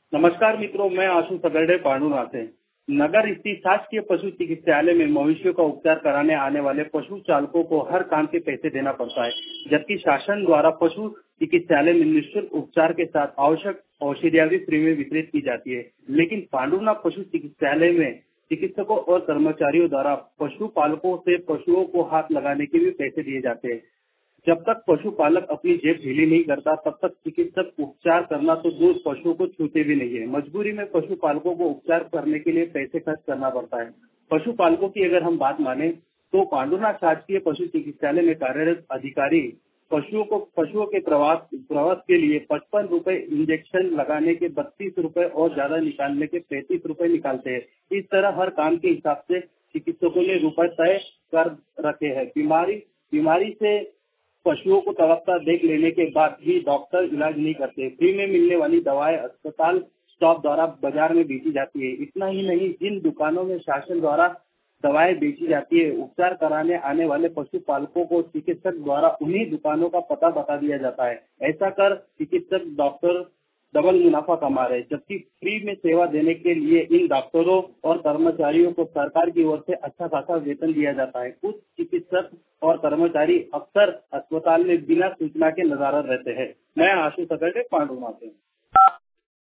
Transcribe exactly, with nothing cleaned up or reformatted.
नमस्कार मित्रों, मैं आशु सगरडे पांडुनाथ से। नगर स्थित शासकीय पशु चिकित्सालय में मवेशियों का उपचार कराने आने वाले पशु चालकों को हर काम के पैसे देना पड़ता है, जबकि शासन द्वारा पशु चिकित्सालय में निःशुल्क उपचार के साथ आवश्यक औषधियां भी फ्री में वितरित की जाती है। लेकिन पांडुनाथ पशु चिकित्सालय में चिकित्सकों और कर्मचारियों द्वारा पशुपालकों से पशुओं को हाथ लगाने के भी पैसे दिए जाते हैं। जब तक पशुपालक अपनी जेब ढीली नहीं करता, तब तक चिकित्सक उपचार करना तो दूर पशुओं को छूते भी नहीं है। मजबूरी में पशुपालकों को उपचार करने के लिए पैसे खर्च करना पड़ता है। पशुपालकों की अगर हम बात माने तो पांडुनाथ शासकीय पशु चिकित्सालय में कार्यरत अधिकारी पशुओं को पशुओं के प्रवास प्रवास के लिए पचपन रुपए इंजेक्शन लगाने के बत्तीस रुपए और ज्यादा निकालने के पैंतीस रुपए निकालते हैं। इस तरह हर काम के हिसाब से चिकित्सकों ने रुपए तय कर रखे हैं। बीमारी बीमारी से पशुओं को तड़पता देख लेने के बाद भी डॉक्टर इलाज नहीं करते। फ्री में मिलने वाली दवाएं अस्पताल स्टाफ द्वारा बाजार में बेची जाती है। इतना ही नहीं, जिन दुकानों में शासन द्वारा दवाएं बेची जाती है, उपचार कराने आने वाले पशुपालकों को चिकित्सक द्वारा उन्हीं दुकानों का पता बता दिया जाता है। ऐसा कर चिकित्सक डॉक्टर डबल मुनाफा कमा रहे, जबकि फ्री में सेवा देने के लिए इन डॉक्टरों और कर्मचारियों को सरकार की ओर से अच्छा खासा वेतन दिया जाता है। कुछ चिकित्सक और कर्मचारी अक्सर अस्पताल में बिना सूचना के नजारत रहते हैं। मैं आशु सकरडे पांडुनाथ से।